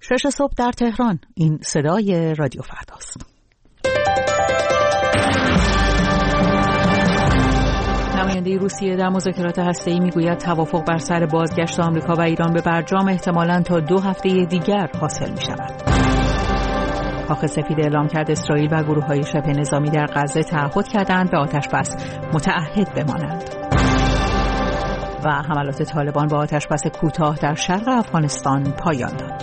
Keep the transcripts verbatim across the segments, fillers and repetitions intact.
شش صبح در تهران. این صدای رادیو فرداست. نماینده روسیه در مذاکرات هسته‌ای میگوید توافق بر سر بازگشت آمریکا و ایران به برجام احتمالاً تا دو هفته دیگر حاصل می شود. کاخ سفید اعلام کرد اسرائیل و گروه‌های شبه نظامی در غزه تعهد کردند به آتش‌بس متعهد بمانند. و حملات طالبان با آتش‌بس کوتاه در شرق افغانستان پایان داد.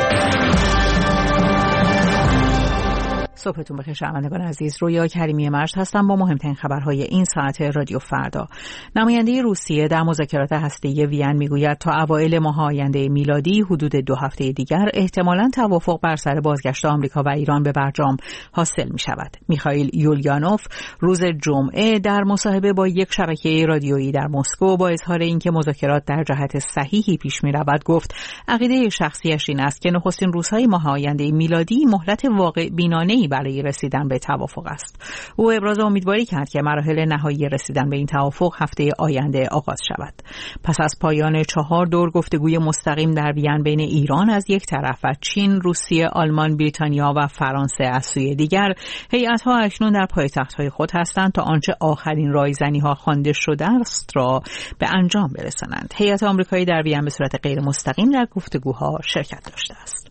صبحتون بخیر شنوندگان عزیز. رویا کریمی مرج هستم با مهمترین خبرهای این ساعت رادیو فردا. نماینده روسیه در مذاکرات هسته‌ای وین میگوید تا اوایل ماه آینده میلادی حدود دو هفته دیگر احتمالاً توافق بر سر بازگشت آمریکا و ایران به برجام حاصل می شود. میخائیل یولیانوف روز جمعه در مصاحبه با یک شبکه رادیویی در مسکو با اظهار اینکه مذاکرات در جهت صحیحی پیش می رود گفت عقیده شخصیش این است که نخستین روزهای ماه آینده میلادی مهلت واقع بینانه‌ای برای رسیدن به توافق است. او ابراز امیدواری کرد که مراحل نهایی رسیدن به این توافق هفته آینده آغاز شود. پس از پایان چهار دور گفتگوی مستقیم در وین بین ایران از یک طرف و چین، روسیه، آلمان، بریتانیا و فرانسه از سوی دیگر، هیئت‌ها اکنون در پایتخت‌های خود هستند تا آنچه آخرین رایزنی‌ها خوانده شده است را به انجام برسانند. هیئت آمریکایی در وین به صورت غیر مستقیم در گفتگوها شرکت داشته است.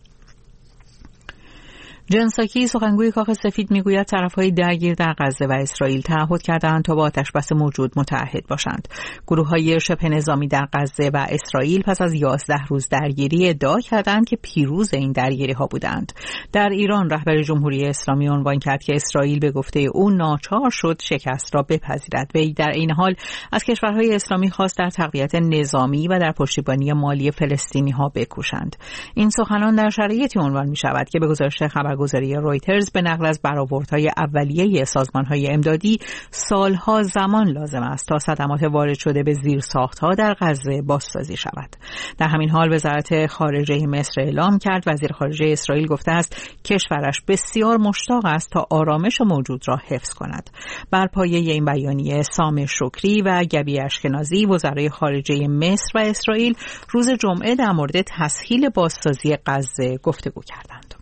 جن ساکی سخنگوی کاخ سفید میگوید طرف‌های درگیر در غزه و اسرائیل تعهد کردند تا با آتش‌بس موجود متعهد باشند. گروه‌های شبه نظامی در غزه و اسرائیل پس از یازده روز درگیری ادعا کردند که پیروز این درگیری‌ها بودند. در ایران رهبر جمهوری اسلامی عنوان کرد که اسرائیل به گفته او ناچار شد شکست را بپذیرد. وی در این حال از کشورهای اسلامی خواست در تقویت نظامی و در پشتیبانی مالی فلسطینی‌ها بکوشند. این سخنان در شرایطی عنوان می‌شود که به گزارش خبر گزاری رویترز به نقل از برآوردهای اولیه سازمان‌های امدادی سالها زمان لازم است تا صدمات وارد شده به زیرساخت‌ها در غزه بازسازی شود. در همین حال وزارت خارجه مصر اعلام کرد وزیر خارجه اسرائیل گفته است کشورش بسیار مشتاق است تا آرامش موجود را حفظ کند. بر پایه این بیانیه سام شکری و گبی اشکنازی وزرای خارجه مصر و اسرائیل روز جمعه در مورد تسهیل بازسازی غزه گفتگو کردند.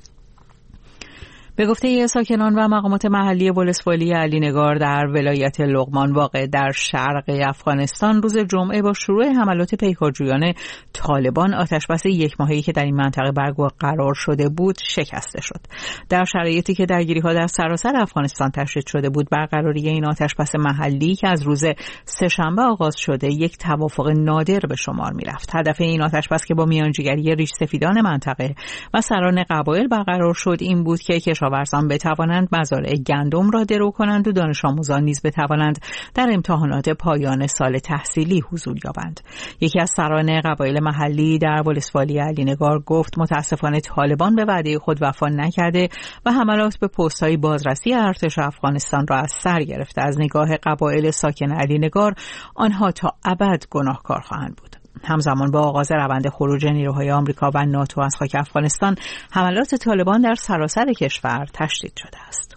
به گفته ساکنان و مقامات محلی ولسوالی علی نگار در ولایت لقمان واقع در شرق افغانستان روز جمعه با شروع حملات پیکارجویان طالبان آتش‌بس یک ماهه‌ای که در این منطقه برقرار شده بود شکسته شد. در شرایطی که درگیری‌ها در سراسر افغانستان تشدید شده بود برقراری این آتش‌بس محلی که از روز سه‌شنبه آغاز شده یک توافق نادر به شمار می‌رفت. هدف این آتش‌بس که با میانجیگری ریش سفیدان منطقه و سران قبایل برقرار شد این بود که کشاورزان بتوانند مزارع گندم را درو کنند و دانش آموزان نیز بتوانند در امتحانات پایان سال تحصیلی حضور یابند. یکی از سران قبایل محلی در ولسوالی علی نگار گفت متاسفانه طالبان به وعده خود وفا نکرده و حملات به پست‌های بازرسی ارتش افغانستان را از سر گرفته. از نگاه قبایل ساکن علی نگار آنها تا ابد گناهکار خواهند بود. همزمان با آغاز روند خروج نیروهای آمریکا و ناتو از خاک افغانستان حملات طالبان در سراسر کشور تشدید شده است.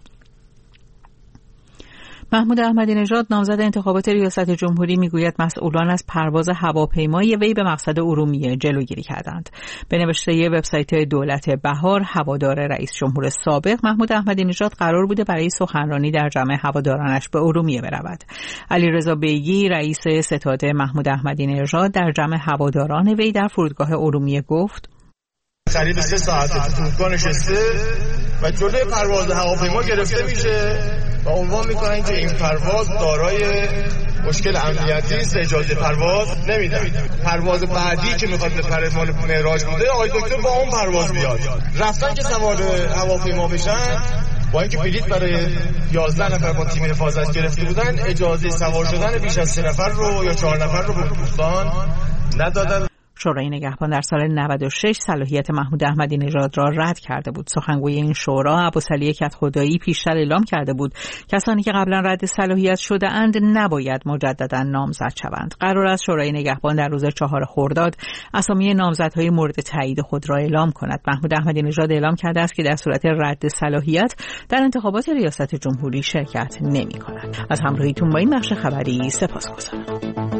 محمود احمدی نژاد نامزد انتخابات ریاست جمهوری میگوید مسئولان از پرواز هواپیمای وی به مقصد ارومیه جلوگیری کردند. به نوشته وبسایت دولت بهار هوادار رئیس جمهور سابق محمود احمدی نژاد قرار بوده برای سخنرانی در جمع هوادارانش به ارومیه برود. علیرضا بیگی رئیس ستاد محمود احمدی نژاد در جمع هواداران وی در فرودگاه ارومیه گفت قریب سه ساعت تو فرودگاه نشسته و جلوی پرواز هواپیما گرفته میشه و عنوان میکنن که این پرواز دارای مشکل امنیتی است، اجازه پرواز نمیدن. پرواز بعدی که میخواد به پرواز معراج بوده آقای دکتر با اون پرواز بیاد. رفتن که سوار هواپیما بشن با اینکه بلیط برای یازده نفر با تیم حفاظت گرفته بودن اجازه سوار شدن بیش از سه نفر رو یا چهار نفر رو به دوستان ندادن. شورای نگهبان در سال نود و شش صلاحیت محمود احمدی نژاد را رد کرده بود. سخنگوی این شورا ابوسعلی کدخدایی پیشتر اعلام کرده بود کسانی که قبلا رد صلاحیت شده اند نباید مجددا نامزد شوند. قرار است شورای نگهبان در روز چهار خرداد اسامی نامزدهای مورد تایید خود را اعلام کند. محمود احمدی نژاد اعلام کرده است که در صورت رد صلاحیت در انتخابات ریاست جمهوری شرکت نمی‌کند. از همراهیتون با این بخش خبری سپاسگزارم.